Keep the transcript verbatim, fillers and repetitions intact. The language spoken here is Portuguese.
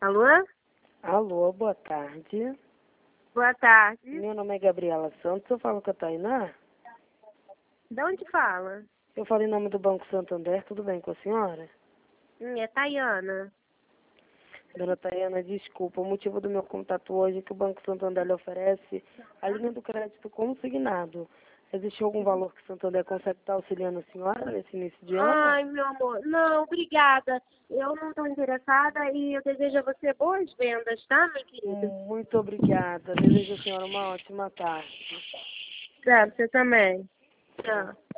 Alô? Alô, boa tarde. Boa tarde. Meu nome é Gabriela Santos, eu falo com a Tainá. De onde fala? Eu falo em nome do Banco Santander, tudo bem com a senhora? Hum, é Tayana. Dona Taiana, desculpa, o motivo do meu contato hoje é que o Banco Santander lhe oferece a linha do crédito consignado. Existe algum valor que o Santander consegue estar auxiliando a senhora nesse início de ano? Ai, meu amor. Não, obrigada. Eu não estou interessada e eu desejo a você boas vendas, tá, minha querida? Muito obrigada. Desejo a senhora uma ótima tarde. Certo, você também. Tchau.